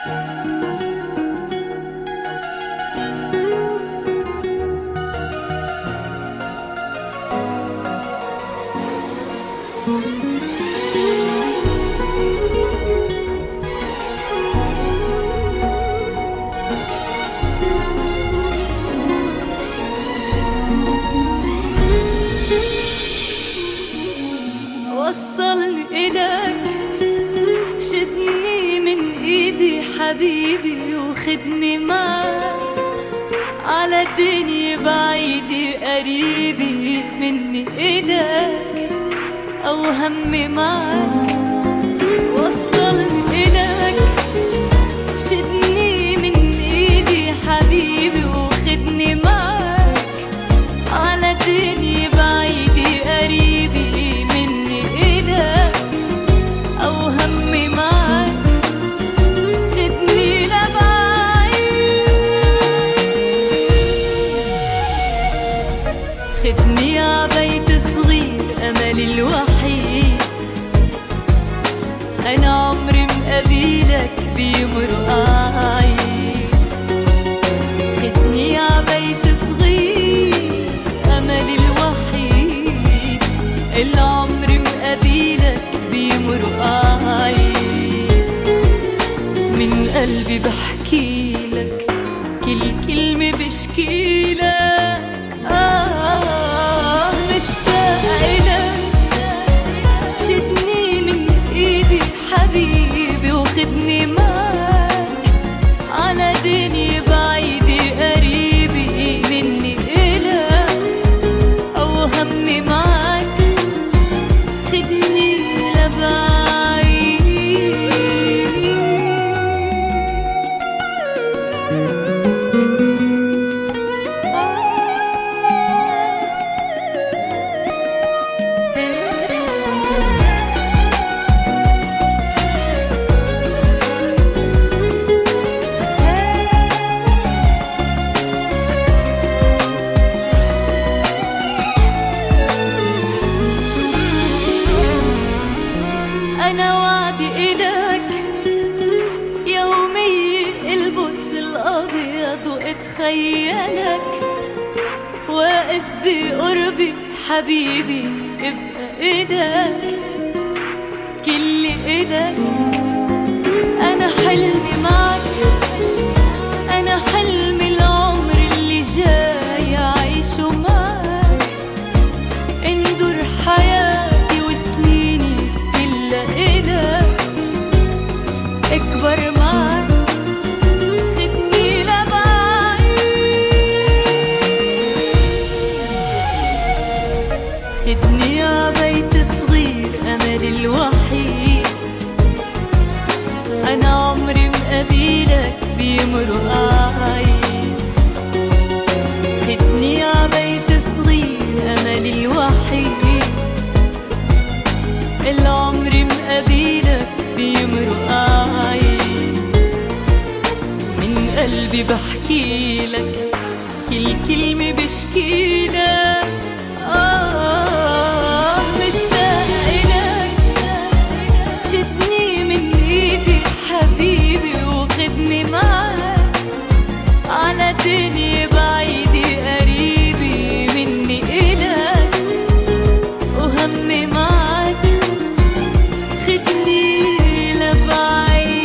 وصلني إلك، شدني من إيدي حبيبي وخدني معك على دنيا بعيدة قريبة مني إلك أو همي معك. وصلني إلك، شدني من إيدي حبيبي وخدني معك على دنيا بعيدة قريبة مني إلك أو همي معك. خدني لبعيد، خدني عبيت صغير أملي الوحيد. أنا عمري مقابلك بيمرق عيد. خدني عبيت صغير أملي الوحيد. العمر مقابلك بيمرق عيد. من قلبي بحكيلك، كل كلمة بشكيلك. مشتاقة إلك، شدني من إيدي حبيبي وخدني معك على دنيا بعيدة قريبة مني إلك أو همي معك. خدني لبعيد. أنا وعدي إلك يومي البس الأبيض وأتخيلك واقف بقربي حبيبي. ابقى إلك كل إلك. أنا حلمي معك، أنا حلمي العمر اللي جاي أعيشه معك. اندر حياتي وسنيني كلها إلك، اكبر معك. خدني لبعيد، خدني عبيت صغير أملي الوحيد. أنا عمري مقابلك بيمرق عيد. خدني عبيت صغير أملي الوحيد. العمر مقابلك بيمرق عيد. من قلبي بحكيلك، كل كلمة بشكيلك. مشتاقة إلك، شدني من إيدي حبيبي وخدني معك على دنيا بعيدة قريبة مني إلك وهمي معك. خدني لبعيد.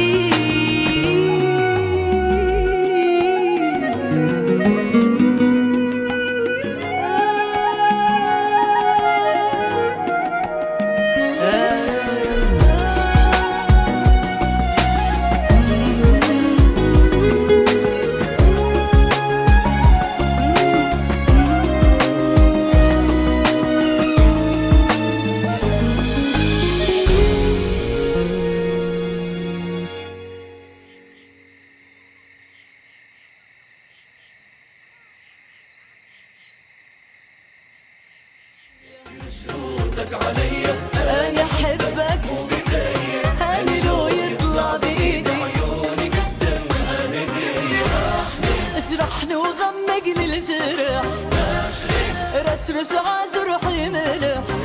عليا أنا أحبك وبداية أنا لو يطلع بإيدي عيوني قدمها هدية. اشرحني وغمق للجرح، رسرس عز روحي ملح.